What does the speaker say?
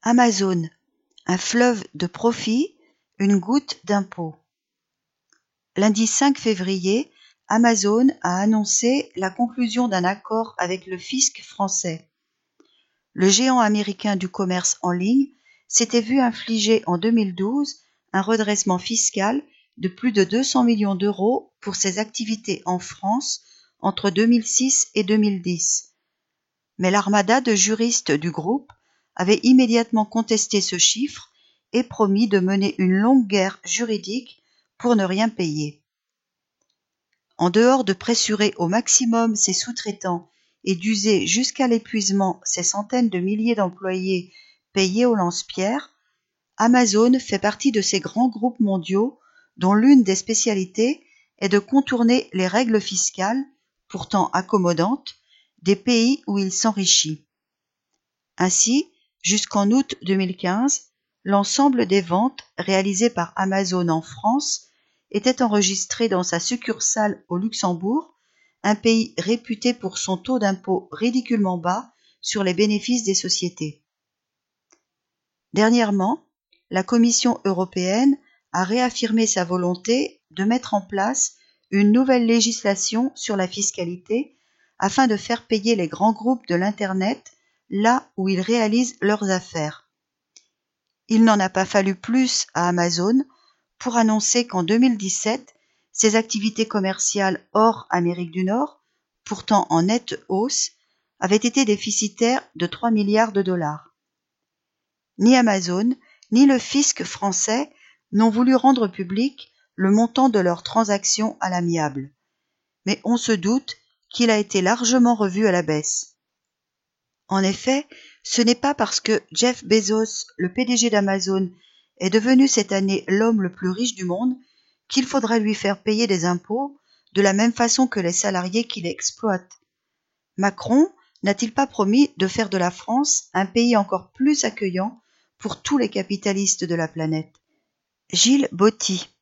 Amazon, un fleuve de profit, une goutte d'impôt. Lundi 5 février, Amazon a annoncé la conclusion d'un accord avec le fisc français. Le géant américain du commerce en ligne s'était vu infliger en 2012 un redressement fiscal de plus de 200 millions d'euros pour ses activités en France entre 2006 et 2010. Mais l'armada de juristes du groupe avait immédiatement contesté ce chiffre et promis de mener une longue guerre juridique pour ne rien payer. En dehors de pressurer au maximum ses sous-traitants et d'user jusqu'à l'épuisement ses centaines de milliers d'employés payés au lance-pierre, Amazon fait partie de ces grands groupes mondiaux dont l'une des spécialités est de contourner les règles fiscales, pourtant accommodantes, des pays où il s'enrichit. Ainsi, jusqu'en août 2015, l'ensemble des ventes réalisées par Amazon en France était enregistré dans sa succursale au Luxembourg, un pays réputé pour son taux d'impôt ridiculement bas sur les bénéfices des sociétés. Dernièrement, la Commission européenne a réaffirmé sa volonté de mettre en place une nouvelle législation sur la fiscalité afin de faire payer les grands groupes de l'Internet là où ils réalisent leurs affaires. Il n'en a pas fallu plus à Amazon pour annoncer qu'en 2017, ses activités commerciales hors Amérique du Nord, pourtant en nette hausse, avaient été déficitaires de 3 milliards de dollars. Ni Amazon, ni le fisc français n'ont voulu rendre public le montant de leurs transactions à l'amiable. Mais on se doute qu'il a été largement revu à la baisse. En effet, ce n'est pas parce que Jeff Bezos, le PDG d'Amazon, est devenu cette année l'homme le plus riche du monde qu'il faudra lui faire payer des impôts de la même façon que les salariés qui l'exploitent. Macron n'a-t-il pas promis de faire de la France un pays encore plus accueillant pour tous les capitalistes de la planète ? Gilles Botti.